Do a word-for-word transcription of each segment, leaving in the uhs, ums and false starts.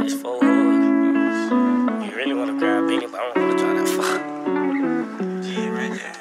It's four hoods. You really wanna grab Beanie, but I don't wanna try that far. Yeah, right there.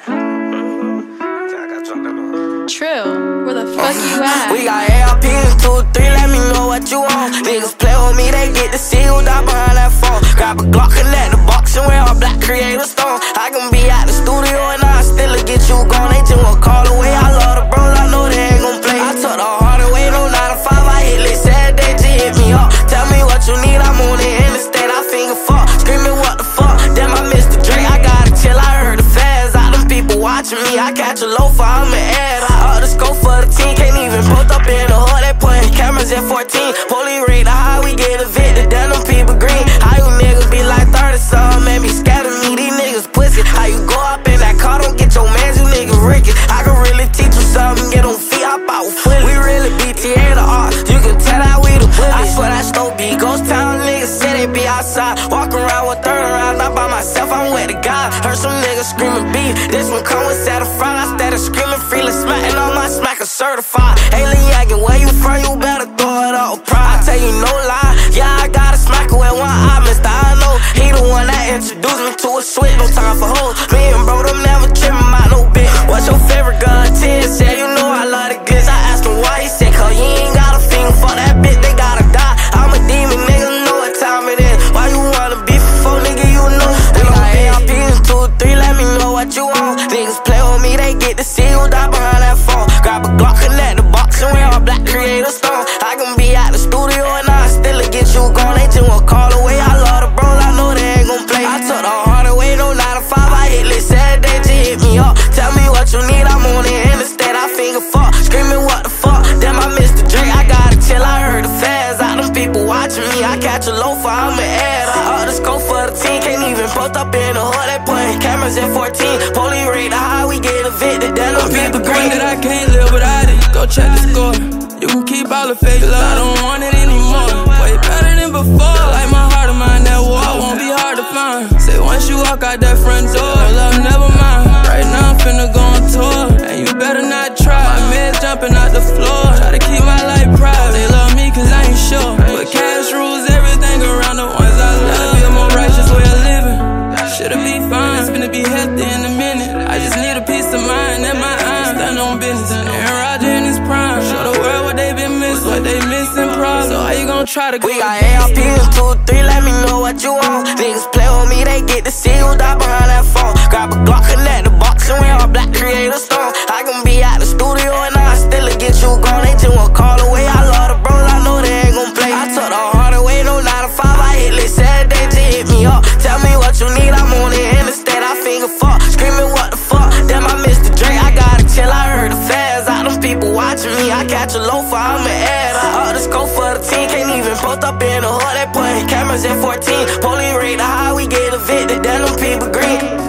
Mm-hmm. I got drunk that one. True, where the fuck you at? We got A R Ps two, three, let me know what you want. Niggas play with me, they get to see who died behind that phone. Grab a Glock, connect the box and wear all black, create a stone. I can be at the studio and I still get you gone. They just won't call away. I love the bros, I know they ain't gon' play. I took the harder way, no nine to five. I hit lit, said they just hit me up. Tell me what you need, I'm on the interstate. I finger fuck, screaming what the fuck. Damn, I missed the Drake. I gotta chill, I heard the fans out. Them people watching me, I catch a loafer, I'm an ad. I up the scope for the team, can't even post up in the hood. They putting cameras at fourteen. Police rate the high, we get evicted. Then them people green. How you niggas be like thirty something, man, be scatter me. These niggas pussy. How you go up in that car, don't get your mans, you niggas Ricky. I can really teach you something, get on feet, hop out with fully. We really B T A the art, you can tell that we the bullies. I swear that Stoke be ghost town, niggas say they be outside. Walk around with third round, not by myself, I'm with the guy. Heard some niggas screaming beef, this one come with set of front. I started screaming freely, smacking on my smacker certified. Alien yagging, where you from, you better throw it up pride. I tell you no lie, yeah, I got a smacker with one eye, mister I know. He the one that introduced me to a switch, no time for hoes. Me and bro, them never tripping about no bitch. What's your favorite gun? ten said, you know I love the goods. I asked him why, he said, cause you ain't got a finger for that bitch, they gotta die. I'm a demon, nigga, know what time it is. Why you wanna be for nigga, you know. We got A R Ps two, three, let me know what you want. Niggas play with me, they get to see who died behind that phone. Grab a Glock, connect the box, and we all black, create a stone. I can be at the studio and I still get you gone. They just won't call away. I love the bros, I know they ain't gon' play. I took the harder way, no nine to five. I hit lit, said they just hit me up. Tell me what you need, I'm on the interstate. I finger fuck, screaming what the fuck. Damn, I missed the Drake. I gotta chill, I heard the fans out. Them people watching me, I catch a loafer, I'm an ad. I up the scope for the team, can't even post up in the hood. They putting cameras at fourteen. Police rate the high, we get evicted. Then them people green. That I can't live without it. Go check the score. You can keep all the fake love, I don't want it anymore. Way better than before. Like my heart of mine, that war won't be hard to find. Say once you walk out that front door, love never mind. Right now I'm finna go on tour, and you better not try. My meds jumping out the floor, try to keep my life private. They love me cause I ain't sure, but cash rules everything around the ones I love. Be a more righteous way of living. Should've be fine, it's finna be healthy in a minute. I just need a peace of mind and my eyes stand on business. Aaron Rodgers in his prime, show the world what they been missing, what they missing problem. So how you gon' try to go? We got A R Ps two, three, let me know what you want. Niggas play with me, they get to see who died behind that phone. Grab a Glock, connect the box, and we all black, create a stone. I can be at the studio and I still get you gone. They just won't call away. I love the bros, I know they ain't gon' play. I took the harder way, no nine to five. I hit lit, said they just hit me up. Tell me what you need, I'm on the interstate. I finger fuck, screaming what the fuck. Damn, I missed the Drake. I gotta chill, I heard the fans out. Them people watching me, I catch a loafer, I'm an ad. I up the scope for the team, can't even post up in the hood. They putting cameras at fourteen. Police rate the high, we get evicted. Then them people green.